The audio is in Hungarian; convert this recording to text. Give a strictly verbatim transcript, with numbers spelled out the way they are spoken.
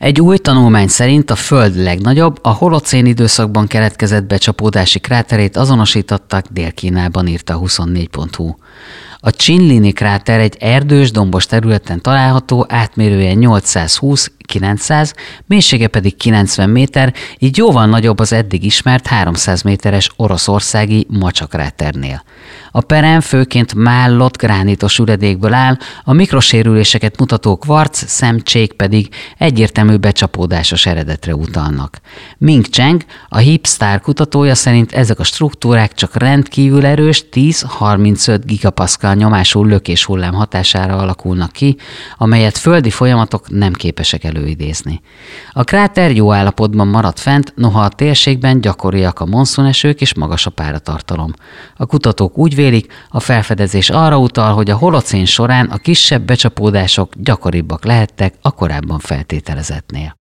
Egy új tanulmány szerint a Föld legnagyobb, a holocén időszakban keletkezett becsapódási kráterét azonosítottak Dél-Kínában, írta a huszonnégy pont hu. A Chinlini kráter egy erdős, dombos területen található, átmérője nyolcszázhúsz-kilencszáz, mélysége pedig kilencven méter, így jóval nagyobb az eddig ismert háromszáz méteres oroszországi Macsa kráternél. A perem főként mállott gránitos üledékből áll, a mikrosérüléseket mutató kvarc szemcsék pedig egyértelmű becsapódásos eredetre utalnak. Ming Cheng, a HeapStar kutatója szerint ezek a struktúrák csak rendkívül erős tíz-harmincöt gigapaszkal nyomású lökéshullám hatására alakulnak ki, amelyet földi folyamatok nem képesek előidézni. A kráter jó állapotban maradt fent, noha a térségben gyakoriak a monszunesők és magas a páratartalom. A kutatók úgy vélik, a felfedezés arra utal, hogy a holocén során a kisebb becsapódások gyakoribbak lehettek a korábban feltételezettnél.